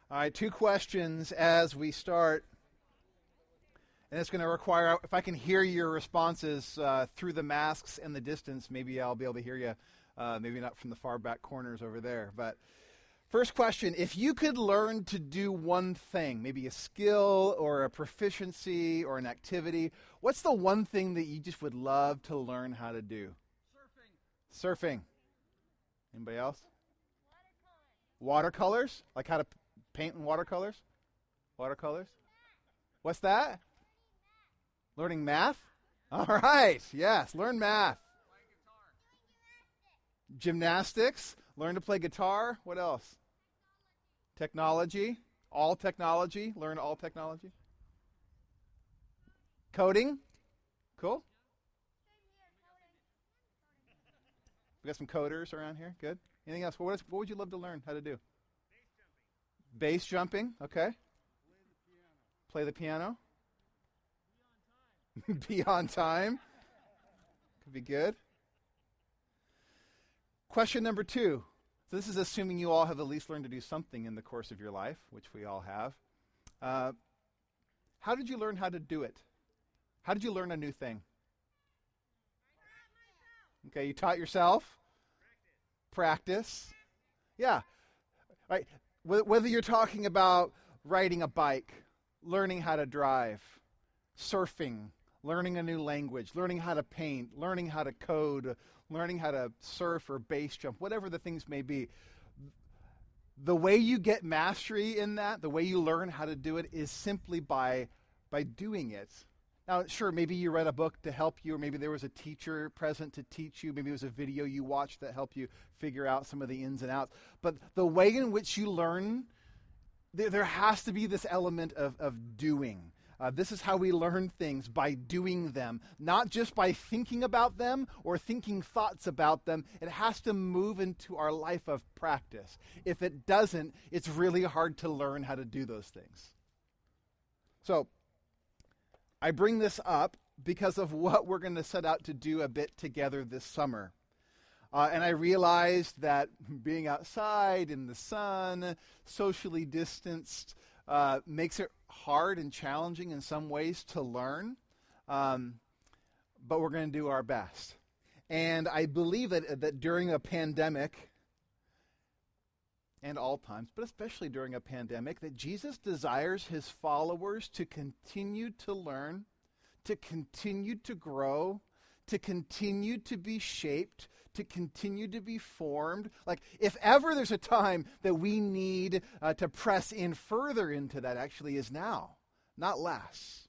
All right, two questions as we start. And it's going to require, if I can hear your responses through the masks and the distance, maybe I'll be able to hear you, maybe not from the far back corners over there. But first question, if you could learn to do one thing, maybe a skill or a proficiency or an activity, what's the one thing that you just would love to learn how to do? Surfing. Anybody else? Watercolors? Like how to paint in watercolors? Watercolors? What's that? Learning math? All right. Yes, learn math. Gymnastics. Learn to play guitar. What else? Technology. All technology. Learn all technology. Coding. Cool. We got some coders around here. Good. Anything else? What would you love to learn how to do? Bass jumping. Okay. Play the piano. Be on time. Could be good. Question number 2. So this is assuming you all have at least learned to do something in the course of your life, which we all have. How did you learn how to do it? How did you learn a new thing? Okay, you taught yourself? Practice. Yeah. Right. Whether you're talking about riding a bike, learning how to drive, surfing, learning a new language, learning how to paint, learning how to code, learning how to surf or base jump, whatever the things may be. The way you get mastery in that, the way you learn how to do it is simply by doing it. Now, sure, maybe you read a book to help you, or maybe there was a teacher present to teach you, maybe it was a video you watched that helped you figure out some of the ins and outs. But the way in which you learn, there has to be this element of doing. This is how we learn things, by doing them, not just by thinking about them or thinking thoughts about them. It has to move into our life of practice. If it doesn't, it's really hard to learn how to do those things. So, I bring this up because of what we're going to set out to do a bit together this summer. And I realized that being outside in the sun, socially distanced, makes it hard and challenging in some ways to learn. But we're going to do our best. And I believe that during a pandemic, and all times, but especially during a pandemic, that Jesus desires his followers to continue to learn, to continue to grow, to continue to be shaped, to continue to be formed. Like, if ever there's a time that we need to press in further into that, actually is now, not less.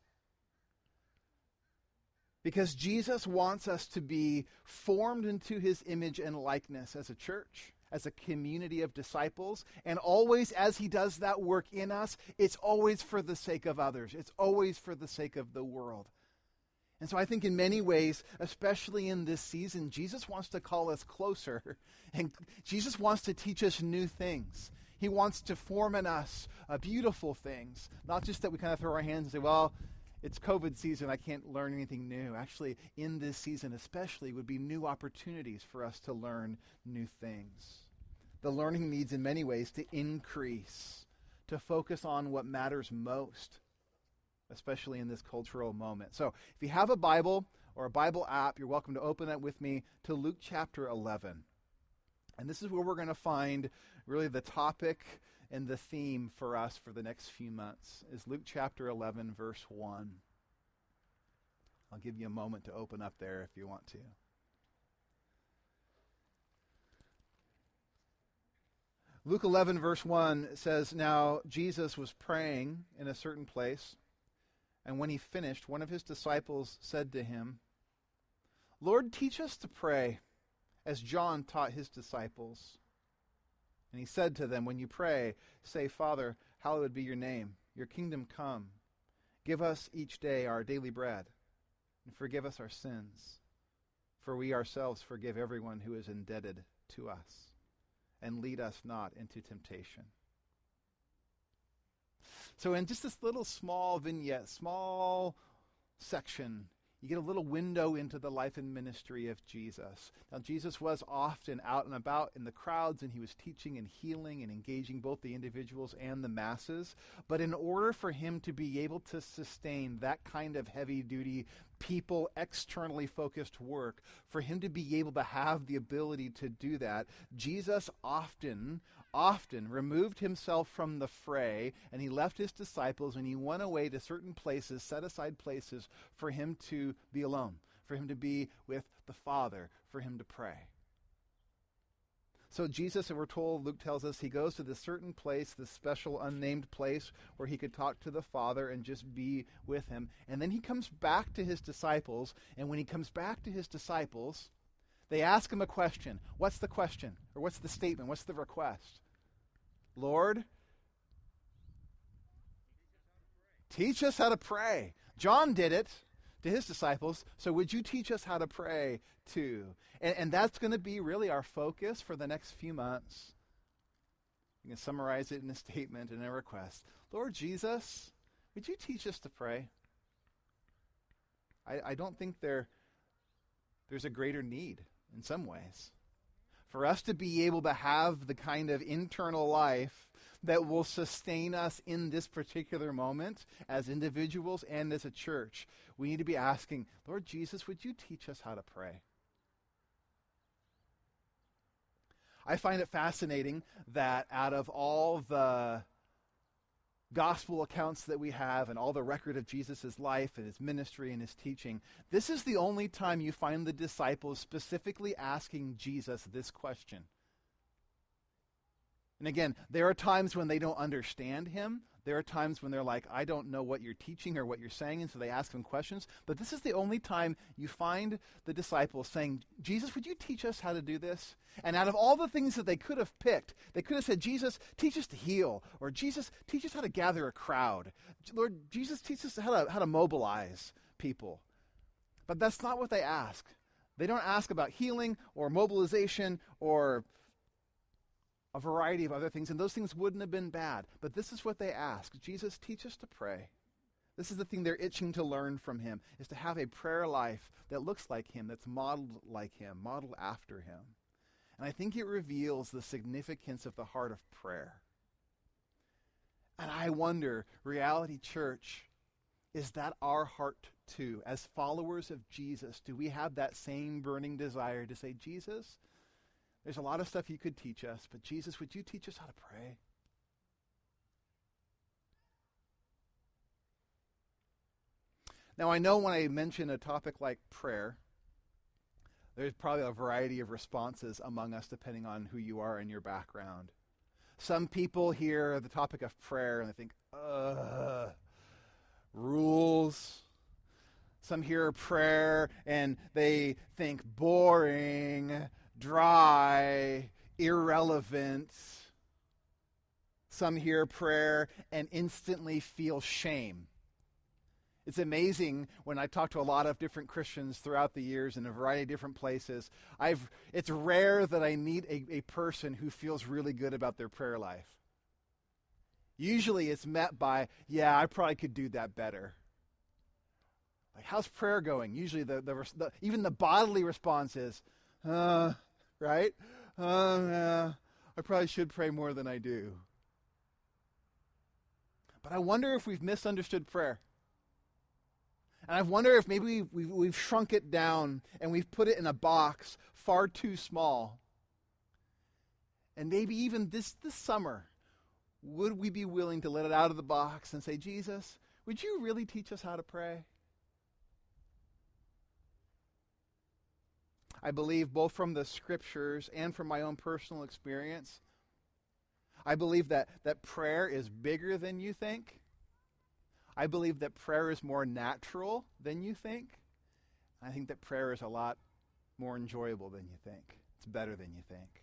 Because Jesus wants us to be formed into his image and likeness as a church, as a community of disciples, and always as he does that work in us, it's always for the sake of others. It's always for the sake of the world. And so I think in many ways, especially in this season, Jesus wants to call us closer, and Jesus wants to teach us new things. He wants to form in us beautiful things, not just that we kind of throw our hands and say, well, it's COVID season, I can't learn anything new. Actually, in this season especially, would be new opportunities for us to learn new things. The learning needs in many ways to increase, to focus on what matters most, especially in this cultural moment. So if you have a Bible or a Bible app, you're welcome to open that with me to Luke chapter 11. And this is where we're going to find really the topic and the theme for us for the next few months, is Luke chapter 11, verse 1. I'll give you a moment to open up there if you want to. Luke 11, verse 1 says, "Now Jesus was praying in a certain place, and when he finished, one of his disciples said to him, 'Lord, teach us to pray, as John taught his disciples.' And he said to them, 'When you pray, say, Father, hallowed be your name. Your kingdom come. Give us each day our daily bread, and forgive us our sins, for we ourselves forgive everyone who is indebted to us. And lead us not into temptation.'" So in just this little small vignette, small section, you get a little window into the life and ministry of Jesus. Now, Jesus was often out and about in the crowds, and he was teaching and healing and engaging both the individuals and the masses. But in order for him to be able to sustain that kind of heavy-duty, people, externally focused work, for him to be able to have the ability to do that, Jesus often removed himself from the fray, and he left his disciples, and he went away to certain places, set aside places for him to be alone, for him to be with the Father, for him to pray. So Jesus, and we're told, Luke tells us, he goes to this certain place, this special unnamed place where he could talk to the Father and just be with him. And then he comes back to his disciples, and when he comes back to his disciples, they ask him a question. What's the question? Or what's the statement? What's the request? Lord, teach us how to pray. John did it to his disciples, so would you teach us how to pray too? And that's going to be really our focus for the next few months. You can summarize it in a statement and a request. Lord Jesus, would you teach us to pray? I don't think there's a greater need in some ways for us to be able to have the kind of internal life that will sustain us in this particular moment as individuals and as a church. We need to be asking, Lord Jesus, would you teach us how to pray? I find it fascinating that out of all the gospel accounts that we have and all the record of Jesus' life and his ministry and his teaching, this is the only time you find the disciples specifically asking Jesus this question. And again, there are times when they don't understand him. There are times when they're like, I don't know what you're teaching or what you're saying, and so they ask him questions. But this is the only time you find the disciples saying, Jesus, would you teach us how to do this? And out of all the things that they could have picked, they could have said, Jesus, teach us to heal. Or Jesus, teach us how to gather a crowd. Lord, Jesus, teach us how to mobilize people. But that's not what they ask. They don't ask about healing or mobilization or a variety of other things, and those things wouldn't have been bad. But this is what they ask. Jesus, teach us to pray. This is the thing they're itching to learn from him, is to have a prayer life that looks like him, that's modeled like him, modeled after him. And I think it reveals the significance of the heart of prayer. And I wonder, Reality Church, is that our heart too? As followers of Jesus, do we have that same burning desire to say, Jesus, there's a lot of stuff you could teach us, but Jesus, would you teach us how to pray? Now, I know when I mention a topic like prayer, there's probably a variety of responses among us depending on who you are and your background. Some people hear the topic of prayer and they think, rules. Some hear prayer and they think boring, dry, irrelevant. Some hear prayer and instantly feel shame. It's amazing when I talk to a lot of different Christians throughout the years in a variety of different places. It's rare that I meet a person who feels really good about their prayer life. Usually it's met by, yeah, I probably could do that better. Like, how's prayer going? Usually even the bodily response is, right? Yeah, I probably should pray more than I do. But I wonder if we've misunderstood prayer. And I wonder if maybe we've shrunk it down and we've put it in a box far too small. And maybe even this summer, would we be willing to let it out of the box and say, Jesus, would you really teach us how to pray? I believe both from the scriptures and from my own personal experience, I believe that prayer is bigger than you think. I believe that prayer is more natural than you think. I think that prayer is a lot more enjoyable than you think. It's better than you think.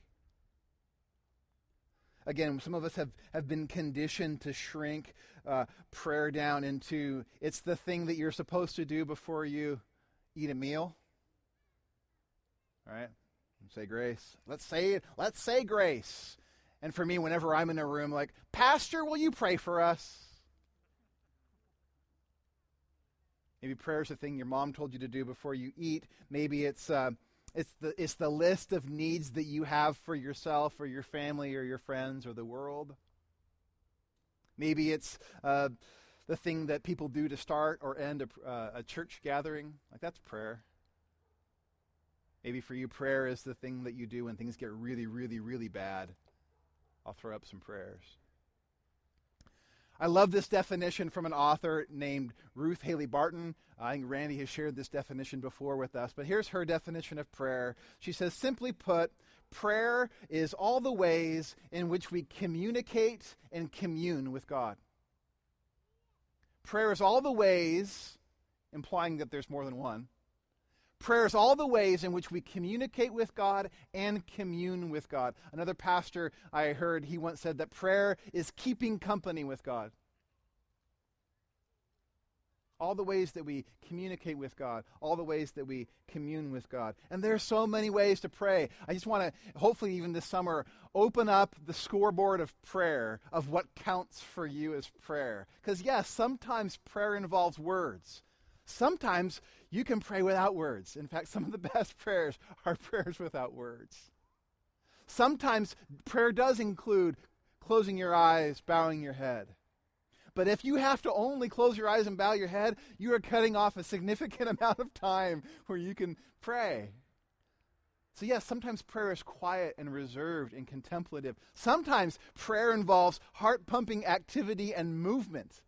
Again, some of us have been conditioned to shrink prayer down into, it's the thing that you're supposed to do before you eat a meal. All right? Say grace. Let's say grace. And for me, whenever I'm in a room, like, Pastor, will you pray for us? Maybe prayer is the thing your mom told you to do before you eat. Maybe it's the list of needs that you have for yourself or your family or your friends or the world. Maybe it's the thing that people do to start or end a church gathering. Like, that's prayer. Maybe for you, prayer is the thing that you do when things get really, really, really bad. I'll throw up some prayers. I love this definition from an author named Ruth Haley Barton. I think Randy has shared this definition before with us, but here's her definition of prayer. She says, simply put, prayer is all the ways in which we communicate and commune with God. Prayer is all the ways, implying that there's more than one. Prayer is all the ways in which we communicate with God and commune with God. Another pastor I heard, he once said that prayer is keeping company with God. All the ways that we communicate with God, all the ways that we commune with God. And there are so many ways to pray. I just want to, hopefully even this summer, open up the scoreboard of prayer, of what counts for you as prayer. Because yes, sometimes prayer involves words. Sometimes you can pray without words. In fact, some of the best prayers are prayers without words. Sometimes prayer does include closing your eyes, bowing your head. But if you have to only close your eyes and bow your head, you are cutting off a significant amount of time where you can pray. So yes, sometimes prayer is quiet and reserved and contemplative. Sometimes prayer involves heart-pumping activity and movement.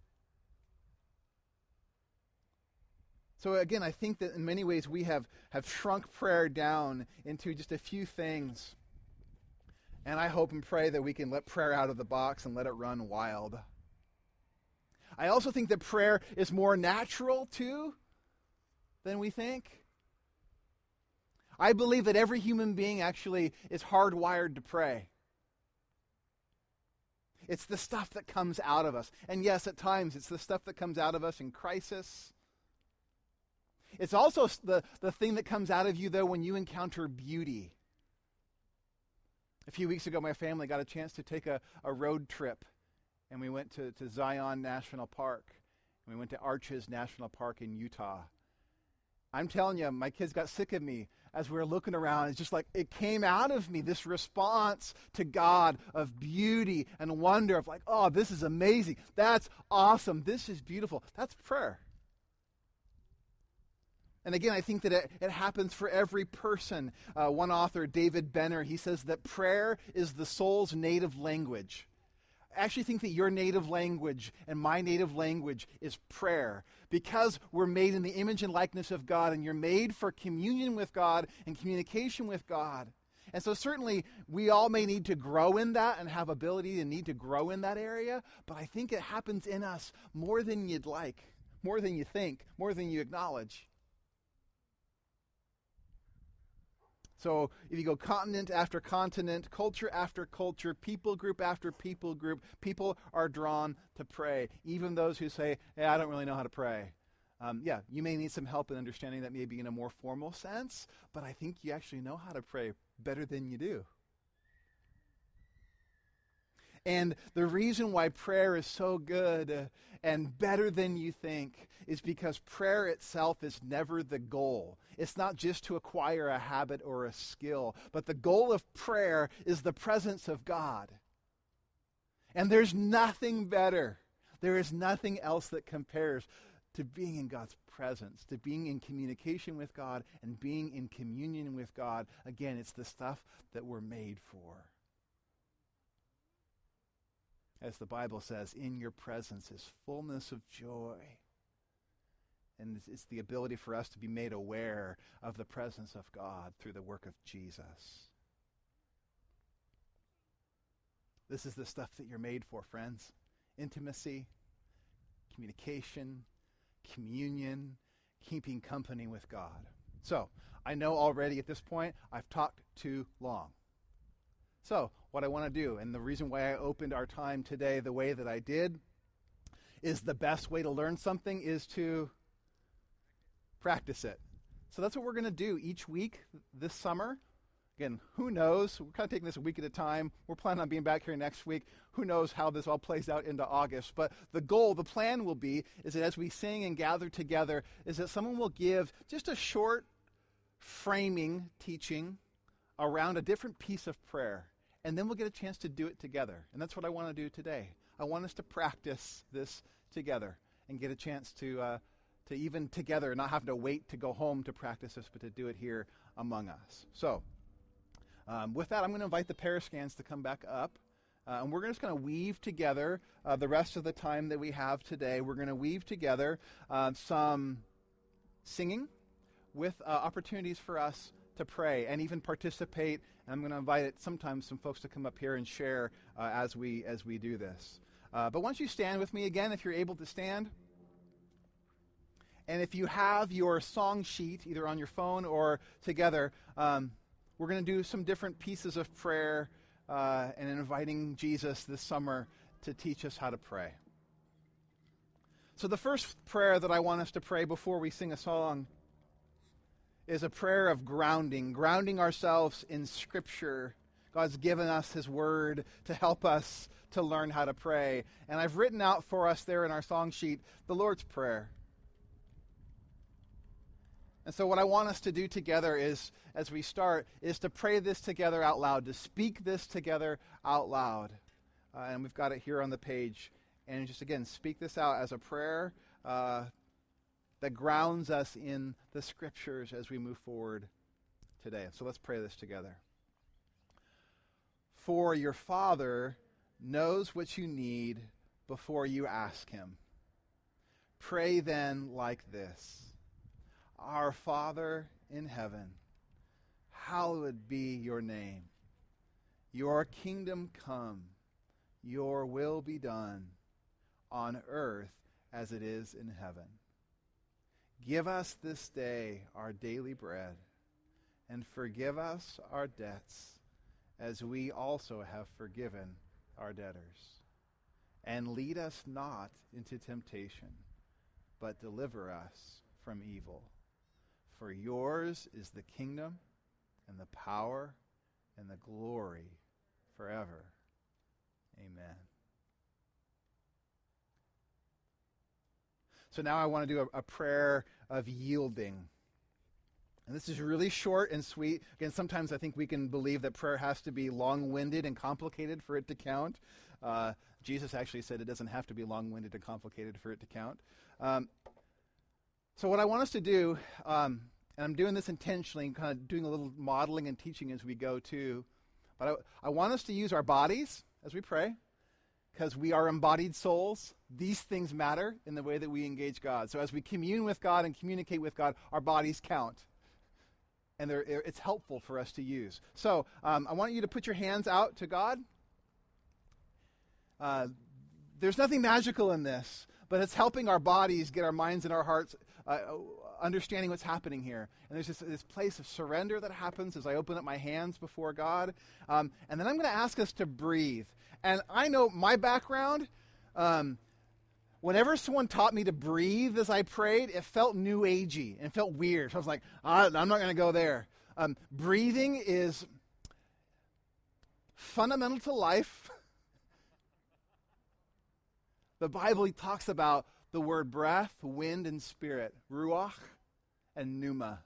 So again, I think that in many ways we have shrunk prayer down into just a few things. And I hope and pray that we can let prayer out of the box and let it run wild. I also think that prayer is more natural, too, than we think. I believe that every human being actually is hardwired to pray. It's the stuff that comes out of us. And yes, at times it's the stuff that comes out of us in crisis. It's also the thing that comes out of you, though, when you encounter beauty. A few weeks ago, my family got a chance to take a road trip, and we went to Zion National Park. And we went to Arches National Park in Utah. I'm telling you, my kids got sick of me as we were looking around. It's just like it came out of me, this response to God of beauty and wonder of like, oh, this is amazing. That's awesome. This is beautiful. That's prayer. And again, I think that it happens for every person. One author, David Benner, he says that prayer is the soul's native language. I actually think that your native language and my native language is prayer. Because we're made in the image and likeness of God, and you're made for communion with God and communication with God. And so certainly we all may need to grow in that and have ability and need to grow in that area, but I think it happens in us more than you'd like, more than you think, more than you acknowledge. So if you go continent after continent, culture after culture, people group after people group, people are drawn to pray. Even those who say, hey, I don't really know how to pray. You may need some help in understanding that maybe in a more formal sense, but I think you actually know how to pray better than you do. And the reason why prayer is so good and better than you think is because prayer itself is never the goal. It's not just to acquire a habit or a skill, but the goal of prayer is the presence of God. And there's nothing better. There is nothing else that compares to being in God's presence, to being in communication with God and being in communion with God. Again, it's the stuff that we're made for. As the Bible says, in your presence is fullness of joy. And it's the ability for us to be made aware of the presence of God through the work of Jesus. This is the stuff that you're made for, friends. Intimacy, communication, communion, keeping company with God. So, I know already at this point I've talked too long. So, what I want to do, and the reason why I opened our time today the way that I did, is the best way to learn something is to practice it. So that's what we're going to do each week this summer. Again, who knows? We're kind of taking this a week at a time. We're planning on being back here next week. Who knows how this all plays out into August? But the goal, the plan will be, is that as we sing and gather together, is that someone will give just a short framing teaching around a different piece of prayer. And then we'll get a chance to do it together. And that's what I want to do today. I want us to practice this together and get a chance to even together, not having to wait to go home to practice this, but to do it here among us. So, with that, I'm going to invite the parascans to come back up. And we're just going to weave together the rest of the time that we have today. We're going to weave together some singing with opportunities for us to pray and even participate. And I'm going to invite sometimes some folks to come up here and share as we do this. But once you stand with me again, if you're able to stand. And if you have your song sheet, either on your phone or together, we're going to do some different pieces of prayer and inviting Jesus this summer to teach us how to pray. So the first prayer that I want us to pray before we sing a song is a prayer of grounding ourselves in Scripture. God's given us His Word to help us to learn how to pray. And I've written out for us there in our song sheet the Lord's Prayer. And so what I want us to do together is, as we start, is to pray this together out loud, to speak this together out loud. And we've got it here on the page. And just, again, speak this out as a prayer that grounds us in the Scriptures as we move forward today. So let's pray this together. For your Father knows what you need before you ask Him. Pray then like this. Our Father in heaven, hallowed be your name. Your kingdom come, your will be done, on earth as it is in heaven. Give us this day our daily bread, and forgive us our debts, as we also have forgiven our debtors. And lead us not into temptation, but deliver us from evil. For yours is the kingdom, and the power, and the glory forever. Amen. So now I want to do a prayer of yielding. And this is really short and sweet. Again, sometimes I think we can believe that prayer has to be long-winded and complicated for it to count. Jesus actually said it doesn't have to be long-winded and complicated for it to count. So what I want us to do, and I'm doing this intentionally, kind of doing a little modeling and teaching as we go too, but I want us to use our bodies as we pray, because we are embodied souls. These things matter in the way that we engage God. So as we commune with God and communicate with God, our bodies count. And it's helpful for us to use. So I want you to put your hands out to God. There's nothing magical in this, but it's helping our bodies get our minds and our hearts understanding what's happening here. And there's this place of surrender that happens as I open up my hands before God. And then I'm going to ask us to breathe. And I know my background, whenever someone taught me to breathe as I prayed, it felt new agey and felt weird. So I was like, I'm not going to go there. Breathing is fundamental to life. The Bible talks about the word breath, wind, and spirit, ruach and pneuma,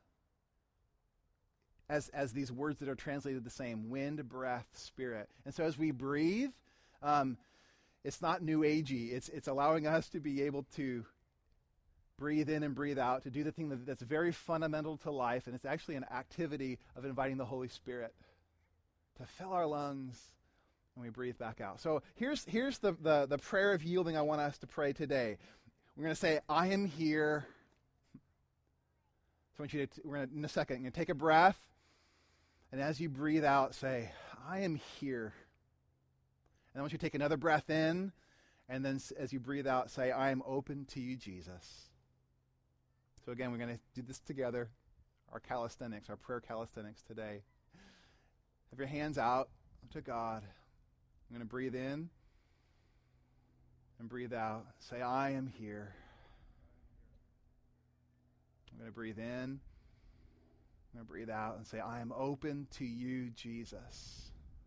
as these words that are translated the same, wind, breath, spirit. And so as we breathe, it's not new agey. It's allowing us to be able to breathe in and breathe out, to do the thing that's very fundamental to life, and it's actually an activity of inviting the Holy Spirit to fill our lungs when we breathe back out. So here's the prayer of yielding I want us to pray today. We're going to say, I am here. So I want you to, in a second, you're going to take a breath, and as you breathe out, say, I am here. And I want you to take another breath in, and then as you breathe out, say, I am open to you, Jesus. So again, we're going to do this together, our calisthenics, our prayer calisthenics today. Have your hands out to God. I'm going to breathe in and breathe out. Say, I am here. I'm going to breathe in I'm going to breathe out and say, I am open to you, Jesus.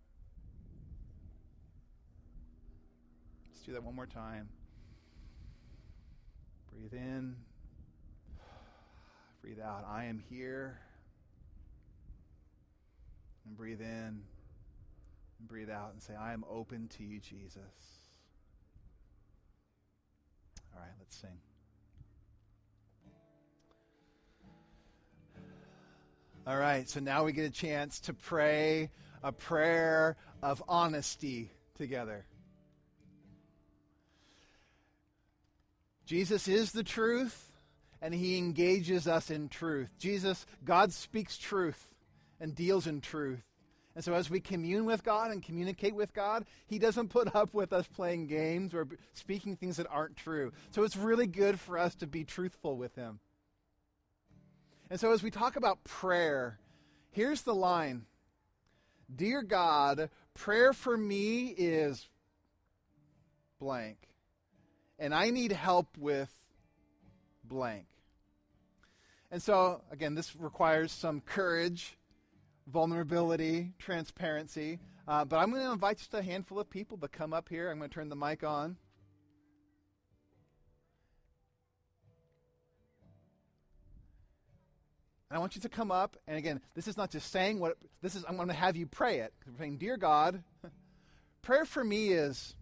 Let's do that one more time. Breathe in. Breathe out. I am here. And breathe in. And breathe out and say, I am open to you, Jesus. All right, let's sing. All right, so now we get a chance to pray a prayer of honesty together. Jesus is the truth, and he engages us in truth. God speaks truth and deals in truth. And so as we commune with God and communicate with God, he doesn't put up with us playing games or speaking things that aren't true. So it's really good for us to be truthful with him. And so as we talk about prayer, here's the line. Dear God, prayer for me is blank. And I need help with blank. And so, again, this requires some courage, vulnerability, transparency. But I'm going to invite just a handful of people to come up here. I'm going to turn the mic on. And I want you to come up, and again, this is not just saying what, I'm going to have you pray it. We're saying, Dear God, prayer for me is,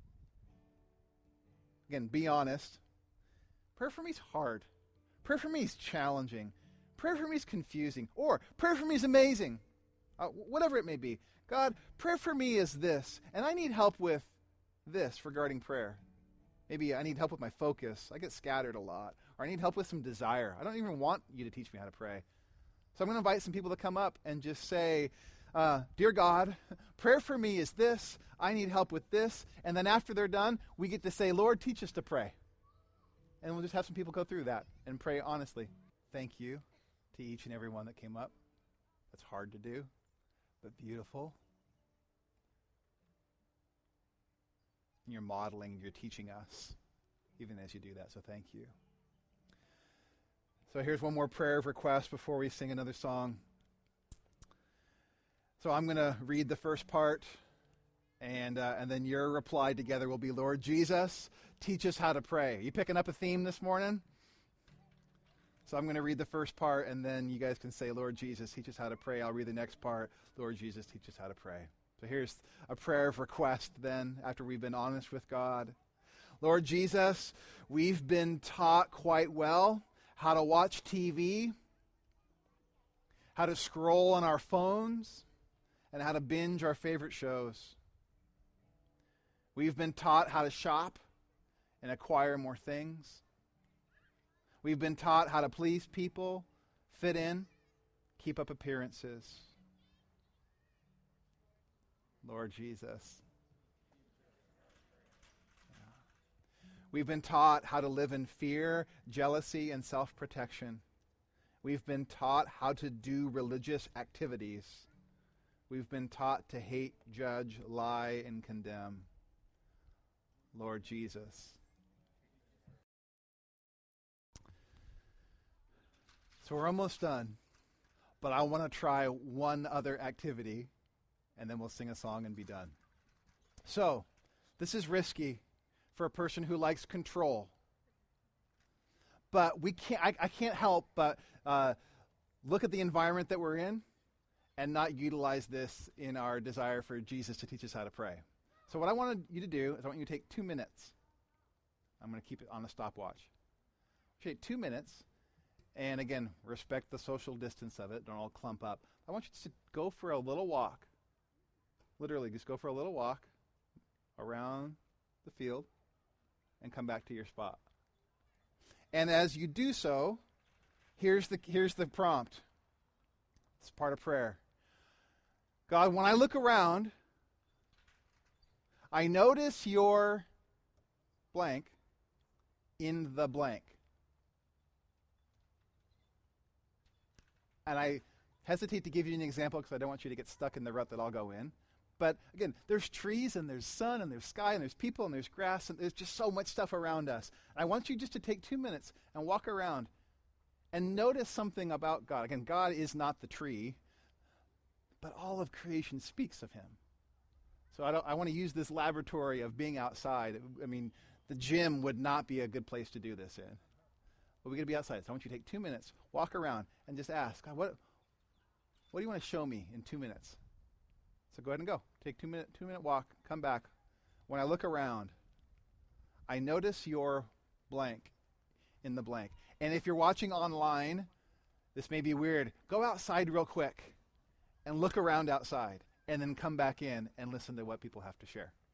again, be honest. Prayer for me is hard. Prayer for me is challenging. Prayer for me is confusing. Or, prayer for me is amazing. Whatever it may be. God, prayer for me is this, and I need help with this regarding prayer. Maybe I need help with my focus. I get scattered a lot. Or I need help with some desire. I don't even want you to teach me how to pray. So I'm going to invite some people to come up and just say, Dear God, prayer for me is this. I need help with this. And then after they're done, we get to say, Lord, teach us to pray. And we'll just have some people go through that and pray honestly. Thank you to each and every one that came up. That's hard to do, but beautiful. You're modeling, you're teaching us, even as you do that, so thank you. So here's one more prayer of request before we sing another song. So I'm going to read the first part, and then your reply together will be, Lord Jesus, teach us how to pray. Are you picking up a theme this morning? So I'm going to read the first part, and then you guys can say, Lord Jesus, teach us how to pray. I'll read the next part. Lord Jesus, teach us how to pray. So here's a prayer of request then, after we've been honest with God. Lord Jesus, we've been taught quite well how to watch TV, how to scroll on our phones, and how to binge our favorite shows. We've been taught how to shop and acquire more things. We've been taught how to please people, fit in, keep up appearances. Lord Jesus. We've been taught how to live in fear, jealousy, and self-protection. We've been taught how to do religious activities. We've been taught to hate, judge, lie, and condemn. Lord Jesus. So we're almost done, but I want to try one other activity, and then we'll sing a song and be done. So, this is risky for a person who likes control. But I can't help but look at the environment that we're in and not utilize this in our desire for Jesus to teach us how to pray. So what I want you to do is I want you to take 2 minutes. I'm going to keep it on a stopwatch. Take 2 minutes, and again, respect the social distance of it. Don't all clump up. I want you to go for a little walk. Literally, just go for a little walk around the field and come back to your spot. And as you do so, here's the prompt. It's part of prayer. God, when I look around, I notice your blank in the blank. And I hesitate to give you an example because I don't want you to get stuck in the rut that I'll go in. But again, there's trees and there's sun and there's sky and there's people and there's grass and there's just so much stuff around us. I want you just to take 2 minutes and walk around and notice something about God. Again, God is not the tree, but all of creation speaks of him. So I want to use this laboratory of being outside. I mean, the gym would not be a good place to do this in. But we're going to be outside. So I want you to take 2 minutes, walk around, and just ask, God, what do you want to show me in 2 minutes? So go ahead and go. Take 2 minute walk, come back. When I look around, I notice your blank in the blank. And if you're watching online, this may be weird. Go outside real quick and look around outside, and then come back in and listen to what people have to share.